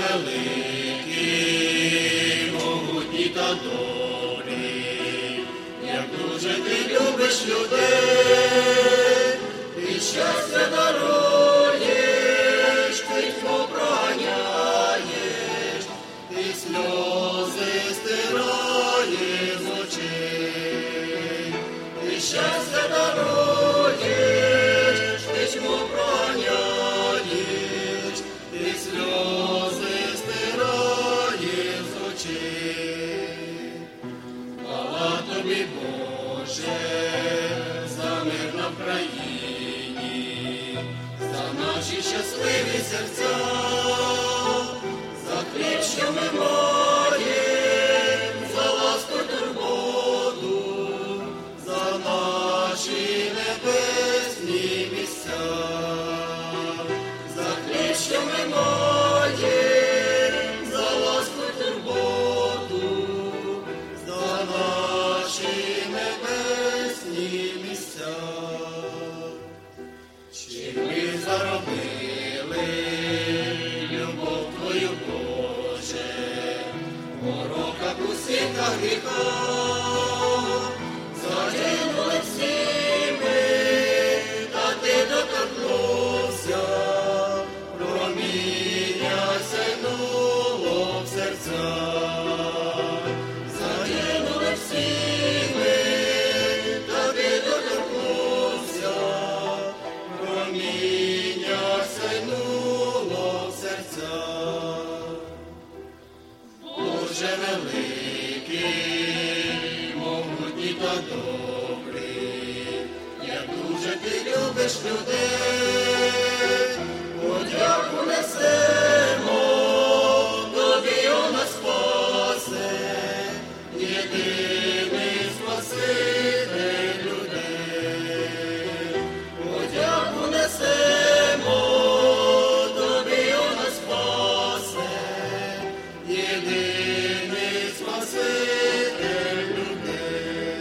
великий, могутній та добрий, як дуже ти любиш людей, ти щастя даруєш, ти тьму проганяєш, ти сльози стираєш з очей, ти щастя даруєш, ти тьму проганяєш, ти сльози стираєш з очей. Хвала тобі, Боже, за мир на Вкраїні, за наші щасливі серця, за хліб, що ми маємо, за ласку турботу, за наші небесні місця, за хліб, що ми маємо, за ласку турботу, за наші небесні місця. Чим ми заробили любов Твою, Боже, в пороках усіх та гріхах, загинули всі ми, та ти доторкнувся, проміння сяйнуло в серцях. Загинули всі ми, та ти доторкнувся, проміння сяйнуло в серцях. Боже великий, могутній та добрий, як дуже ти любиш людей, подяку несемо, тобі о нас спасе, єдиний Спаситель людей. Подяку несемо, тобі о нас спасе, єдиний Спаситель людей.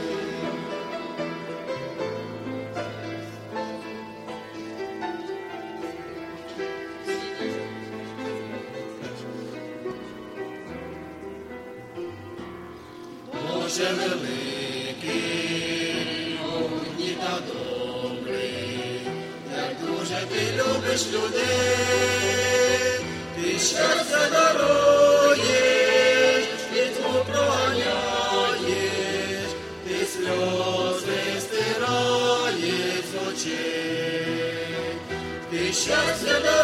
Боже великий, могутній та добрий, як дуже ти любиш людей, ти щастя даруєш, ти тьму проганяєш, ти сльози стираєш з очей, ти щастя даруєш,